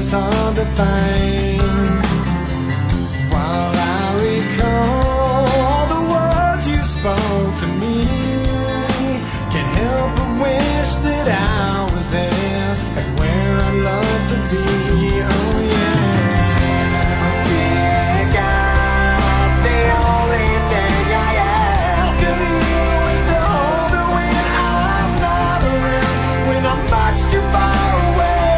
purpose hard to find. While I recall all the words you spoke to me, can't help but wish that I was there and where I'd love to be. Oh yeah. Dig out the only thing I ask of you is to hold me when I'm not around, when I'm much too far away.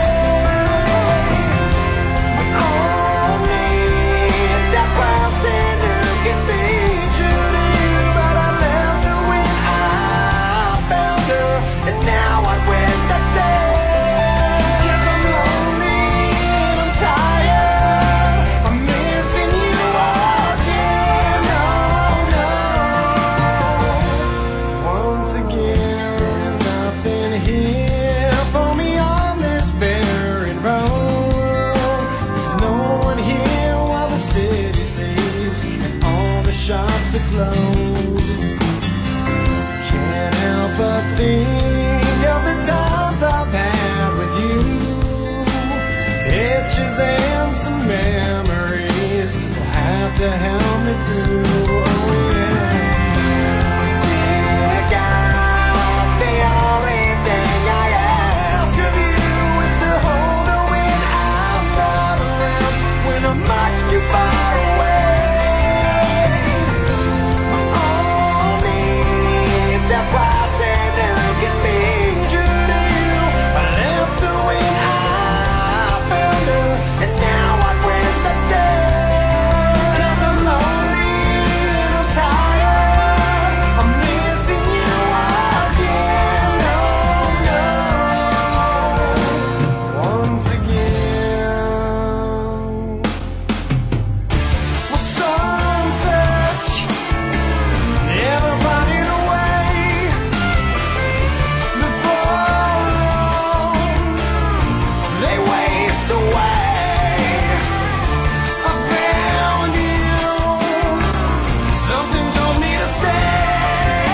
We all need that person who can be true to you, but I left her when I found her, and now I wish I'd stay. 'Cause I'm lonely and I'm tired, I'm missing you again. Oh no. Once again, there's nothing here for me on this barren road. There's no one here while the city sleeps and all the shops are closed. Can't help but think of the times I've had with you, pictures and some memories will have to help me through. Oh yeah. Dig out the only thing I ask of you is to hold her when I'm not around, when I'm much too far away. We all need that person who can be true to you. I left her when I found her, and now I wish I'd stay. 'Cause I'm lonely and I'm tired, I'm missing you again. Oh no. Once again. Well, some search, never finding a way. Before long, they waste away. I found you, something told me to stay.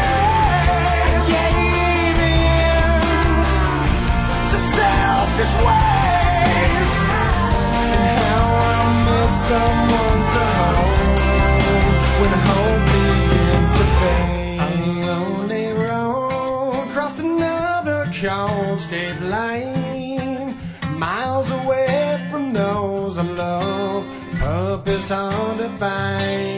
Gave in to selfish ways, and how I miss someone to hold when hope begins to fade. Lonely road, crossed another cold state line, miles away from those I love, purpose hard to find.